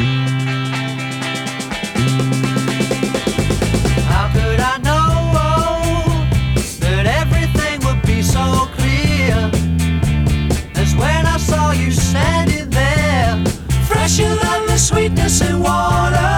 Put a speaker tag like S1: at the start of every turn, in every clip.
S1: How could I know that everything would be so clear as when I saw you standing there, fresher than the sweetness in water,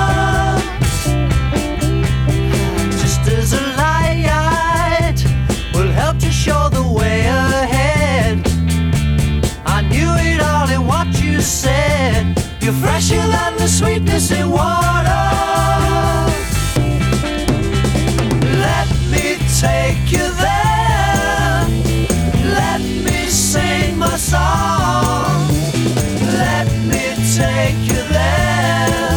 S1: just as a light will help to show the way ahead. I knew it all in what you said. You're fresher than the sweetness in water. Let me take you there. Let me sing my song. Let me take you there.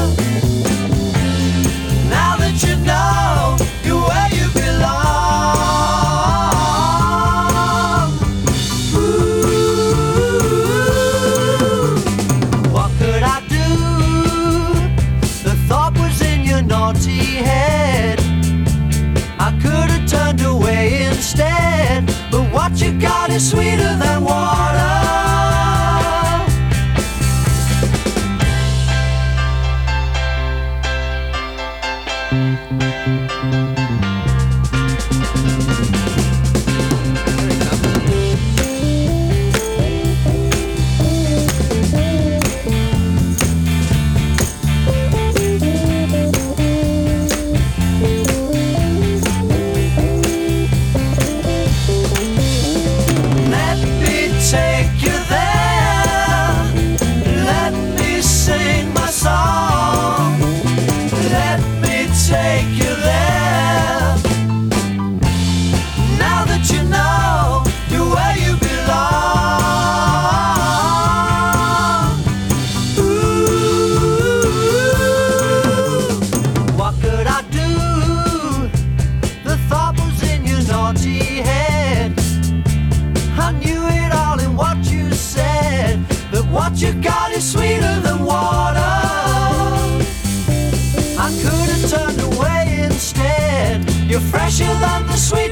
S1: Now that you know you're where you belong. Ooh, what could I do? The thought was in your naughty head. I could have turned away instead, but what you got is sweeter than water. Let me take you there. Let me sing my song. Let me take you there. Now that you know you're where you belong. Ooh, what could I do? The thought was in your naughty head. I knew it all in what you said, that what you got is sweeter than water. I could have turned away instead. You're fresher than the sweet